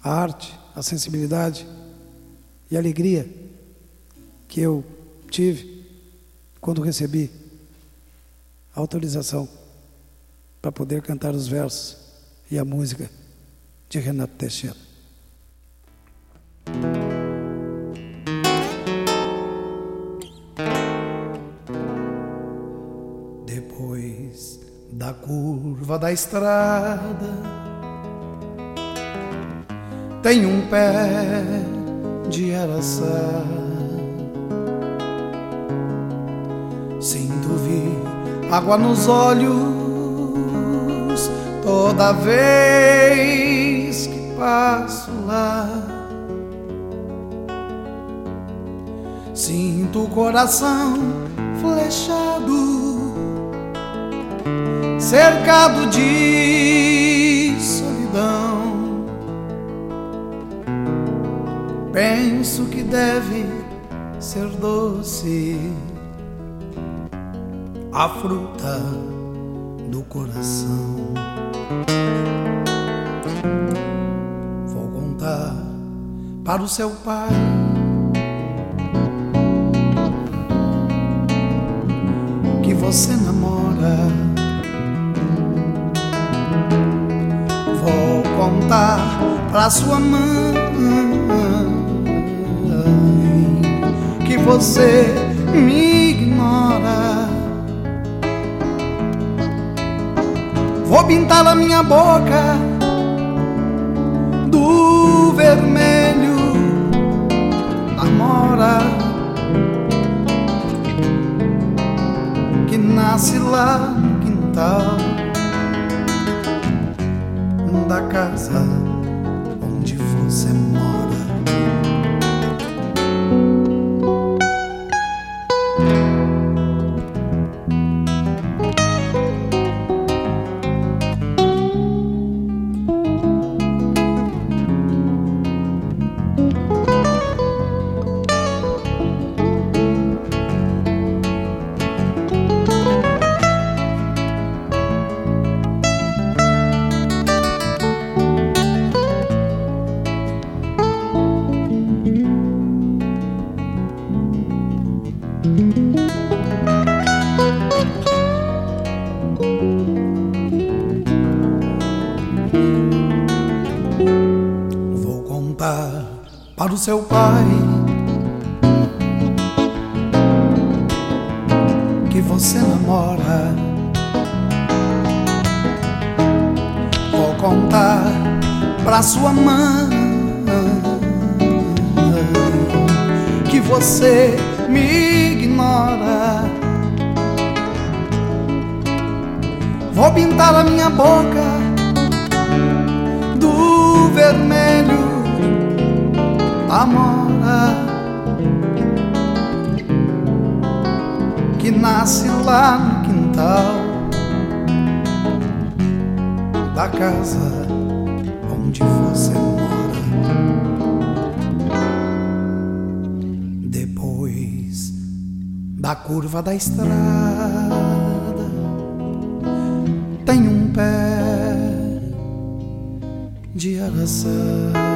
a arte, a sensibilidade e a alegria que eu tive quando recebi a autorização para poder cantar os versos e a música de Renato Teixeira. Depois da curva da estrada tem um pé de araçá. Sinto vir água nos olhos toda vez que passo lá. Sinto o coração flechado, cercado de solidão. Penso que deve ser doce a fruta do coração. Vou contar para o seu pai que você namora. Vou contar pra sua mãe que você me ignora. Vou pintar a minha boca do vermelho da mora que nasce lá no quintal da casa onde você mora. Vou contar para o seu pai que você namora. Vou contar para sua mãe que você me ignora. Vou pintar a minha boca do vermelho da mora que nasce lá no quintal da casa onde você mora. Depois da curva da estrada tem um pé de araçá.